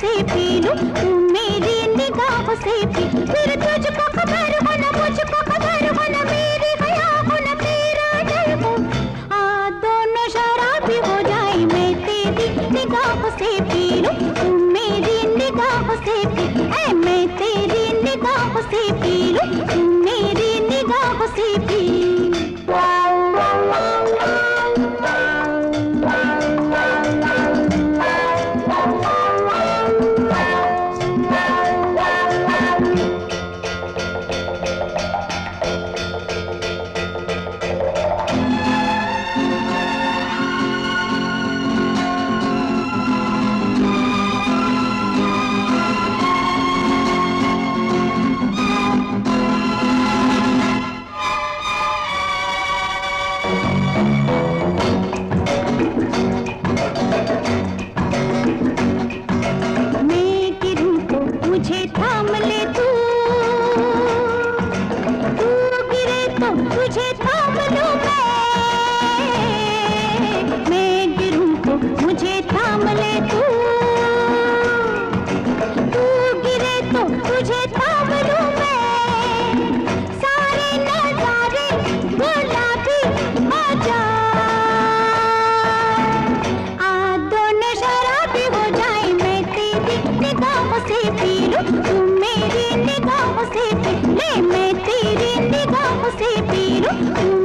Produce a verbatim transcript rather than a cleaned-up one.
से पी लूं, तू मेरी निगाहों से पी, फिर तुझको खबर हो न मुझको खबर हो न मेरी हया हो न तेरा डर हो, आ दोनों शराबी हो जाए। मैं तेरी निगाहों से पी लूं, तू मेरी निगाहों से पी, ऐ मैं तेरी निगाहों से पी लूं, तू मेरी निगाहों से पी। मुझे थाम ले तू, तू गिरे तो तुझे थाम लूं मैं, मैं गिरूं तो मुझे थाम ले तू, तू गिरे तो तुझे थाम लूं मैं, सारे नजारे गुलाबी हो जाए, आ दोनों शराबी हो जाए। मैं तेरी निगाहों से पी लूं, तू मेरी निगाहों से पी ले, मैं तेरी निगाहों से पी लूं।